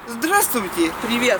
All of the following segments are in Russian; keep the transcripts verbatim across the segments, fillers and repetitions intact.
Здравствуйте! Привет!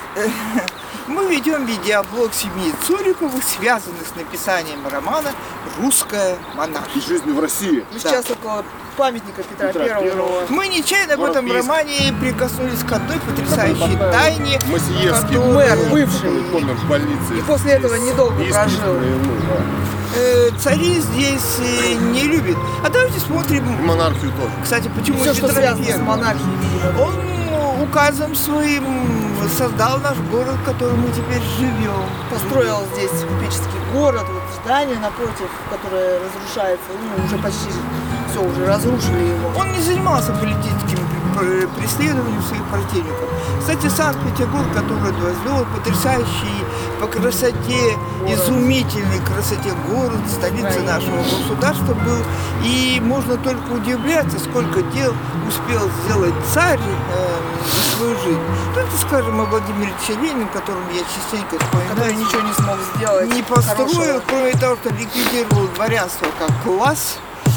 Мы ведем видеоблог семьи Цуриковых, связанных с написанием романа «Русская монархия» и жизнью в России. Мы Да. сейчас около памятника Петра, Петра Первого. Первого. Мы нечаянно в Город этом Бийск. романе прикоснулись к одной потрясающей Такой тайне, Масиевский, который- Мэр, который бывший. помер в больнице. И после этого Из- недолго из прожил. Киева, ну, да. э, цари здесь э, не любят. А давайте И смотрим, монархию тоже. кстати, почему Все, что Петра связано с Первого. монархией, видимо. Он ну, указом своим создал наш город, в котором мы теперь живем. Построил здесь купеческий город, вот здание напротив, которое разрушается, ну, уже почти все, уже разрушили его. Он не занимался политическим пр- преследованием своих противников. Кстати, Санкт-Петербург, который возвел потрясающий по красоте, Город. изумительной красоте город, столица Правильно. нашего государства был. И можно только удивляться, сколько дел успел сделать царь э, за свою жизнь. Только скажем о Владимире Ильиче Ленине, котором я частенько Который вспоминаю. ничего не смог сделать. Не построил, хорошего. кроме того, что ликвидировал дворянство как класс,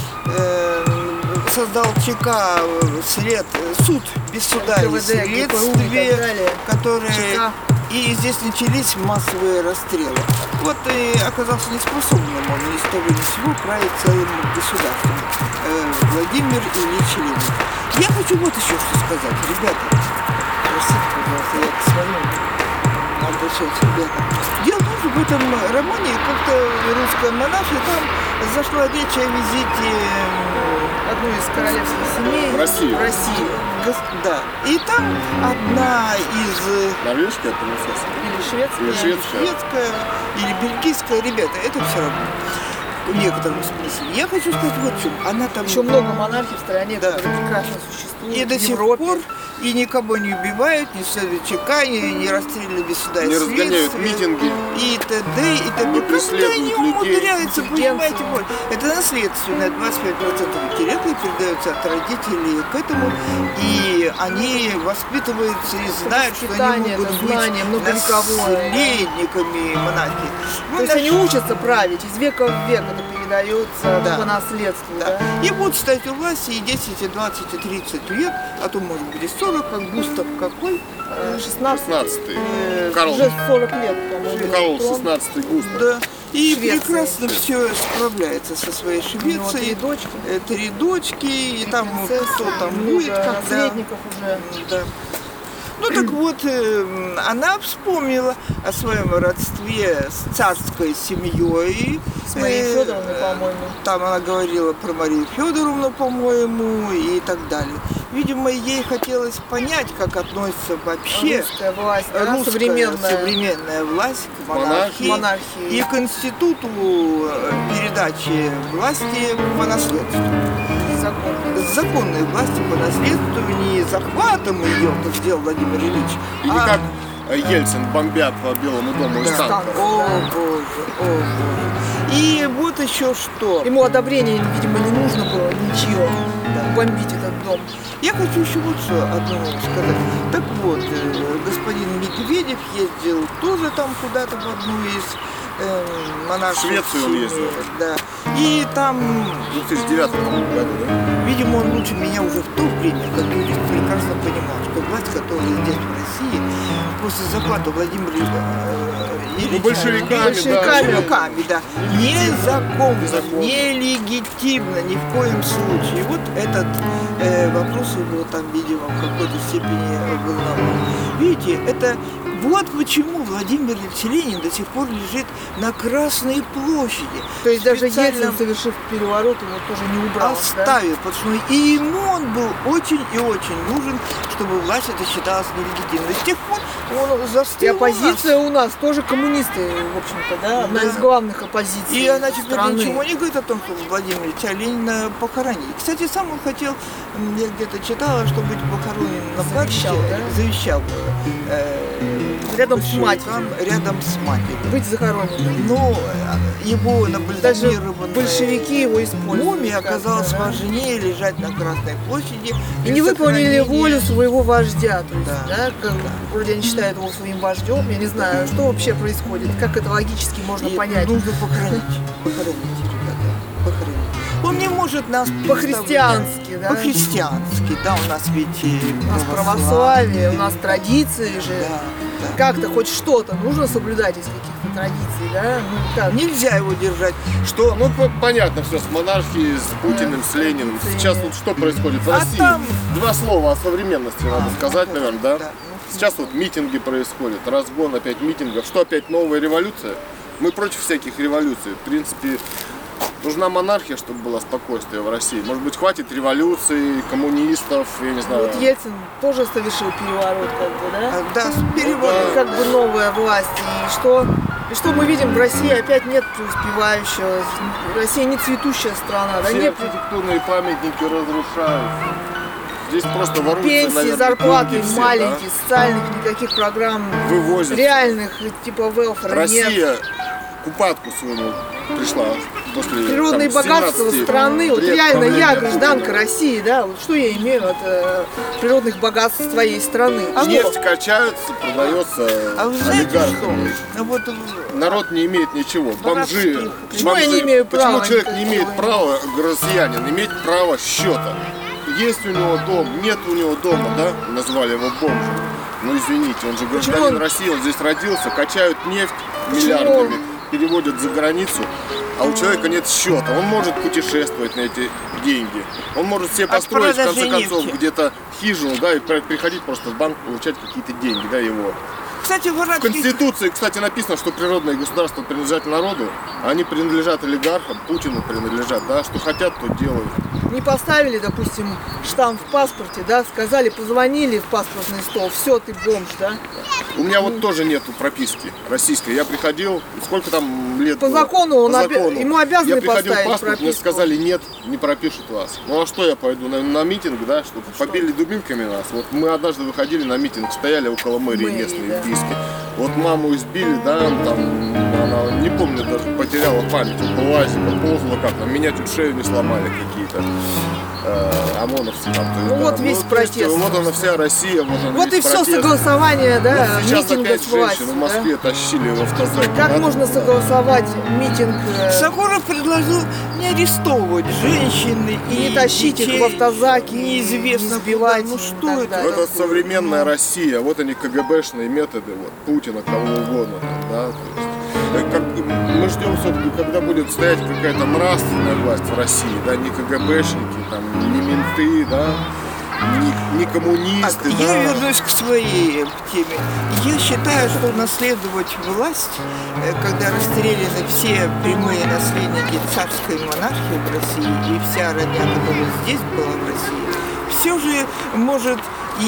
э, создал ЧК, э, след, э, суд без суда и КВД, ГПУ и так следствие, далее. которые... ЧК. И здесь начались массовые расстрелы. Вот и оказался неспособным он ни с того ни с сего править целым государством. Э, Владимир Ильич Ленин. Я хочу вот еще что сказать, ребята. Простите, пожалуйста, я посмотрю. Обращаюсь, ребята. Дело в том, что в этом романе как-то русская монархия, там зашла речь о визите м, Одну из королевских семей В Россию. в Россию. гос- да. И там одна из э, Норвежская, это не совсем. Или шведская. Или шведская. шведская или бельгийская, ребята, это все равно. В некотором смысле. Я хочу сказать вот в чем. Она там Еще много монархий в стране, Да. которые прекрасно существуют. и до в сих Европе. пор и никого не убивают, не следуют ЧК, не, не расстреливали без суда и Не разгоняют следствия, митинги. и т.д. и т.д. Не Как-то преследуют они людей. умудряются, понимаете, Интеллигенцию. вот. Это наследственное, двадцать пять процентов интеллекта передается от родителей к этому, и они воспитываются и знают, что они воспитание, могут это быть знание многовековое. наследниками монархии. Ну, То есть наш- они учатся править, из века в век это передается Да. по наследству, Да. да? И будут стоять у власти и десять, и двадцать, и тридцать лет, а то может быть и сорок, как Густав какой. Э, шестнадцать, шестнадцатый. э, Карл. уже сорок лет, по-моему. Карл трон. шестнадцатый Густав. Да. И Швеция. прекрасно все справляется со своей У него три Швецией. дочки, Э, Три дочки, и три там принцессы, кто там много будет, когда. наследников уже. Да. Ну так вот, э, она вспомнила о своем родстве с царской семьей. С Марией Э, Федоровной, по-моему. Там она говорила про Марию Федоровну, по-моему, и так далее. Видимо, ей хотелось понять, как относится вообще Русская власть, да, русская современная, современная власть к монархии, монархии. и к институту э, передачи власти по наследству. Закон. Законной власти по наследству, не захватом ее, как сделал Владимир Ильич, И не а как э, Ельцин бомбят по Белому дому из Да. танков. О, Да. боже, о, боже. И вот еще что. Ему одобрение, видимо, не нужно было ничего бомбить этот дом. Я хочу еще вот что одно сказать. Так вот, э, господин Медведев ездил тоже там куда-то в одну из э, монарших В Швецию он семей, ездил. Да. И там, В две тысячи девятом году, да? видимо, он лучше меня уже в то время, как юрист, прекрасно понимал, что власть, которая здесь в России, после захвата Владимира э, Ильича, Ну, большевиками, Большевиками. да. Большевиками, да. Незаконно, Незаконно. нелегитимно, ни в коем случае. Вот этот э, вопрос его там, видимо, в какой-то степени волновал. Видите, это вот почему Владимир Ильич Ленин до сих пор лежит на Красной площади. То есть даже Специально Ельцин, совершив переворот, его тоже не убрал. Да? оставил, потому что и ему он был очень и очень нужен, чтобы власть это считалась нелегитимной. С тех пор он И застыл у нас. оппозиция у нас тоже коммунисты, в общем-то, да? Одна Да. из главных оппозиций И она теперь страны. ничего не говорит о том, что Владимира Ильича Ленина похоронили. Кстати, сам он хотел, м, я где-то читала, что быть похоронен на Завещал, кладбище, да? завещал э, Рядом с большевикам, матерью. рядом с матерью. Быть захороненным. Но э, его Даже набальзамированная большевики его использовали. мумия как-то, оказалась да? важнее лежать на Красной площади. И не выполнили сохранение- волю своего вождя. То есть, Да. да, как, вроде они считают его своим вождем. Я не знаю, что вообще происходит, как это логически можно И понять. нужно похоронить. Похоронить, ребята. Похоронить. Он не может может нас По-христиански, да? По-христиански, да, у нас ведь и У нас православие, у нас традиции же. Да, да. Как-то хоть что-то нужно соблюдать из каких-то традиций, да? Ну, как? Нельзя его держать. Что? Ну, по- понятно все, с монархией, с Путиным, с Лениным. Сейчас вот что происходит в А России? там- Два слова о современности надо сказать, наверное, да? да. Сейчас вот митинги происходят, разгон опять митингов. Что опять, новая революция? Мы против всяких революций. В принципе, нужна монархия, чтобы было спокойствие в России. Может быть, хватит революции, коммунистов, я не знаю. Вот Ельцин тоже совершил переворот, как бы, да? А, Да, с переводом. Как бы новая власть. И что, и что мы видим, в России опять нет преуспевающего. Россия не цветущая страна, да? Все Нет архитектурные памятники разрушают. Здесь просто воруются, пенсии, наверное, зарплаты деньги все, маленькие, социальных никаких программ, да? Вывозят. реальных, типа велфора нет. Россия к упадку своему пришла после Природные там, богатства семнадцати страны, вот лет реально я, правления гражданка Путина. России, да, вот что я имею от э, природных богатств своей страны? А Нефть качается, продается А вы знаете олигархами. что? Ну, вот, Народ не имеет ничего. Бомжи. Воровских. Почему я бомжи. не имею Почему права человек не никакого? имеет права, россиянин, иметь право счета? Есть у него дом, нет у него дома, да? Назвали его бомжем. Ну извините, он же гражданин Почему он- России, он здесь родился, качают нефть Почему миллиардами, переводят за границу, а у человека нет счета. Он может путешествовать на эти деньги. Он может себе От построить, в конце продажи концов, нефти. где-то хижину, да, и при- приходить просто в банк, получать какие-то деньги, да, его. Кстати, в В арабских... Конституции, кстати, написано, что природные государства принадлежат народу, а они принадлежат олигархам, Путину принадлежат, да, что хотят, то делают. Не поставили, допустим, штамп в паспорте, да, сказали, позвонили в паспортный стол, все, ты бомж, да? У меня вот тоже нету прописки российской. Я приходил, сколько там лет По было? закону он По обя- закону. ему обязаны Я приходил поставить паспорт, мне прописку. сказали, нет, не пропишут вас. Ну а что я пойду на, на митинг, да, чтобы побили дубинками нас? Вот мы однажды выходили на митинг, стояли около мэрии Мэрии, местной, да. в Бийске. Вот маму избили, да, там, она, не помню, даже потеряла память, в УАЗика, ползала как там, меня чуть шею не сломали какие-то. э, ОМОНовцы там. То есть, Ну да. вот весь то есть, протест, Вот она вся Россия, вот он Вот и весь все протест. согласование, да, Вот сейчас митинга опять с властью. женщин в да? Москве тащили в автозаке. Как Надо- можно согласовать митинг э, Сокуров предложил не арестовывать женщин и и не тащить их детей. в автозаки, неизвестно не сбивать куда. Ну и что так это? далее. Это современная Россия, вот они КГБшные методы, вот Путина, кого угодно, там, да, то есть, э, как, мы ждем все-таки, когда будет стоять какая-то нравственная власть в России, да, не КГБшники, там, не менты, да, не, не коммунисты, Так, да. я вернусь к своей теме. Я считаю, что наследовать власть, э, когда расстреляны все прямые наследники царской монархии в России и вся родня, которая здесь была в России, все же может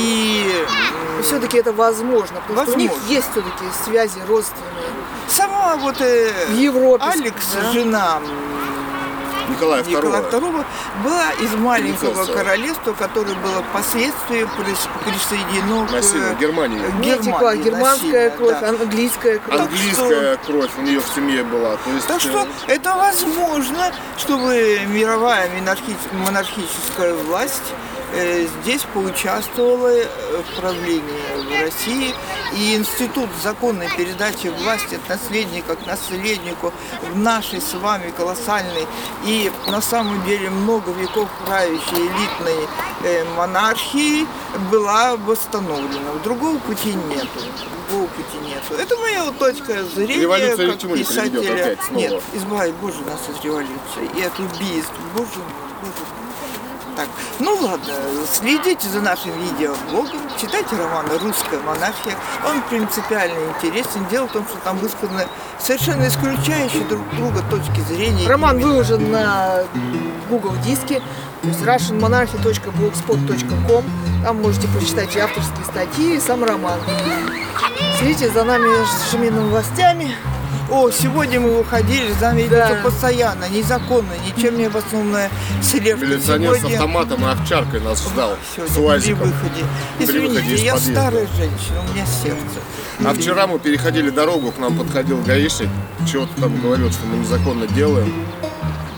и м, Все-таки это возможно, потому что у них Возможно. есть все-таки связи родственные. сама вот э, В Европе, Алекс, да. жена м, Николая Николая второго. второго, была из маленького Принцесса. королевства, которое было впоследствии прис- присоединено к Насильно, э, Германии. Не текла Германии германская насильно, кровь, да. английская кровь. Английская кровь у нее в семье была, то есть... Так что э, это возможно, чтобы мировая монархи- монархическая власть э, здесь поучаствовала э, в правлении в России. И институт законной передачи власти от наследника к наследнику в нашей с вами колоссальной и на самом деле много веков правящей элитной э, монархии была восстановлена. Другого пути нету. Другого пути нету. Это моя вот точка зрения Революция ни к как чему не приведет писателя. опять снова. Нет, избавить Боже нас от революции и от убийств. Боже мой, Боже мой. Так, ну ладно, следите за нашим видеоблогом, читайте романы «Русская монархия». Он принципиально интересен. Дело в том, что там высказаны совершенно исключающие друг друга точки зрения. Роман Именно- выложен на Google диске, то есть russian monarchy точка blogspot точка com. Там можете прочитать и авторские статьи, и сам роман. Следите за нами нашими новостями. О, сегодня мы выходили, за нами Да. идут постоянно, незаконно, ничем не обоснованная слежка. Милиционер с Сегодня- автоматом и овчаркой нас ждал Сегодня с при УАЗиком. выходе. При выходе Извините, из я подъезда. старая женщина, у меня сердце. А вчера мы переходили дорогу, к нам подходил гаишник, чего-то там говорил, что мы незаконно делаем.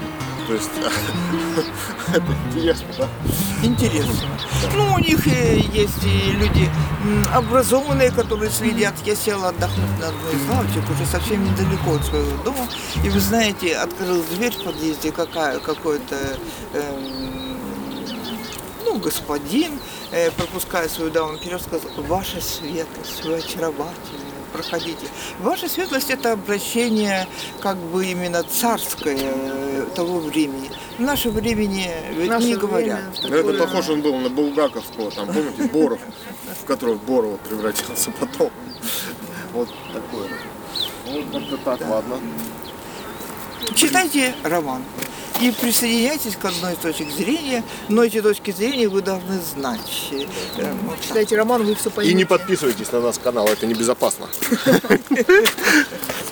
То есть это интересно, да? Интересно. Ну, у них э, есть и люди м, образованные, которые следят. Я села отдохнуть на одну из лавочек, уже совсем недалеко от своего дома. И вы знаете, открыл дверь в подъезде, какая, какой-то эм, ну, господин, э, пропуская свою даму вперед, сказал: «Ваша светлость, вы очаровательны, проходите». Ваша светлость — это обращение как бы именно царское э, того времени. В наше времени ведь Наше не время говорят. Ну, это такое- похож он был на Булгаковского, там, помните, Боров, в которого Борова превратился потом. Вот такое. Вот как-то так, ладно. Читайте роман и присоединяйтесь к одной из точек зрения, но эти точки зрения вы должны знать. Э, вот так. Читайте роман, вы все И поймете. не подписывайтесь на наш канал, это небезопасно.